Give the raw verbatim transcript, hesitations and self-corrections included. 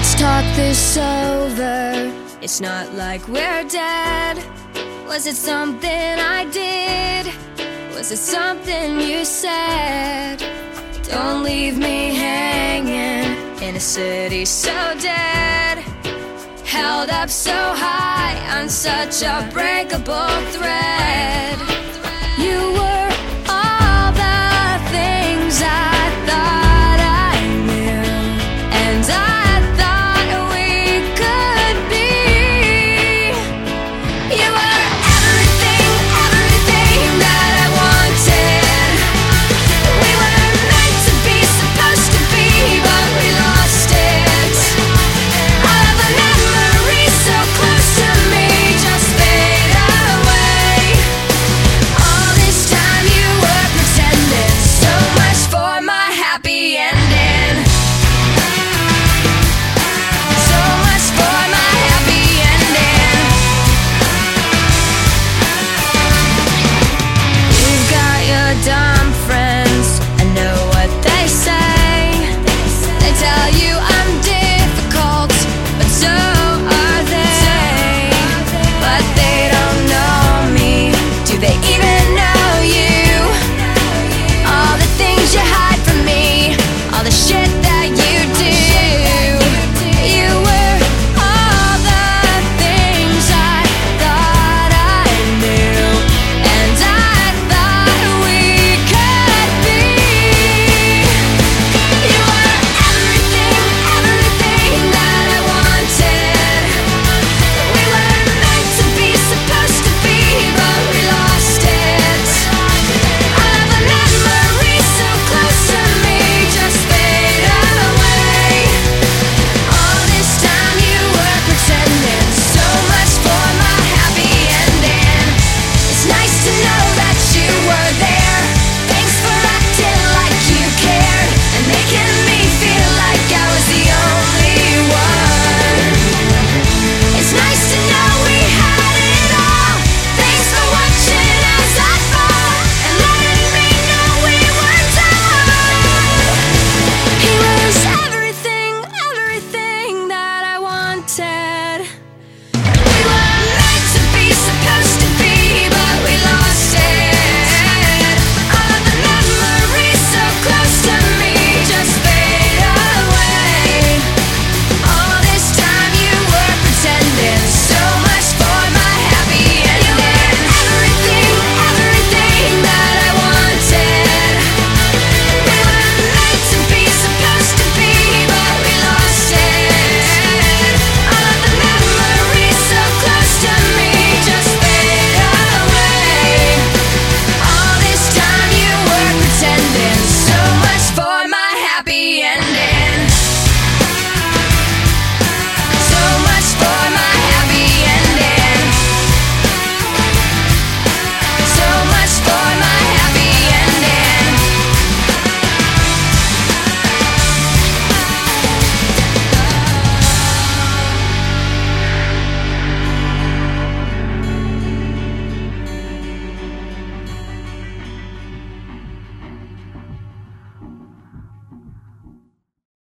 Let's talk this over. It's not like we're dead. Was it something I did? Was it something you said? Don't leave me hanging in a city so dead, held up so high on such a breakable thread. You were all the things I thought I knew, and I thought we could be. You were everything, everything that I wanted. We were meant to be, supposed to be, but we lost it. All of the memories so close to me just fade away. All this time you were pretending, so much for my happy ending. So much for my happy ending. You've got your dumb friends, I know what they say. They tell you I'm difficult, but so are they. But they don't know me. Do they even know you? All the things you hide from me, all the shit that you do. You were all the things I thought I knew, and I thought we could be. You were everything, everything that I wanted. We were meant to be, supposed to be, but we lost it. All of the memories so close to me just fade away. All this time you were pretending, so much for my happy ending. It's nice to know that you were there. Thanks for acting like you cared and making me feel like I was the only one. It's nice to know we had it all. Thanks for watching as I fall and letting me know we were done. He was everything, everything that I wanted. We were meant to be, supposed to be, but we lost it. All of the memories so close to me just fade away. All this time you were pretending, so much for my happy ending. Everything, everything that I wanted. We were meant to be, supposed to be, but we lost it. All of the memories so close to me just fade away. All this time you were pretending, so much for my happy ending.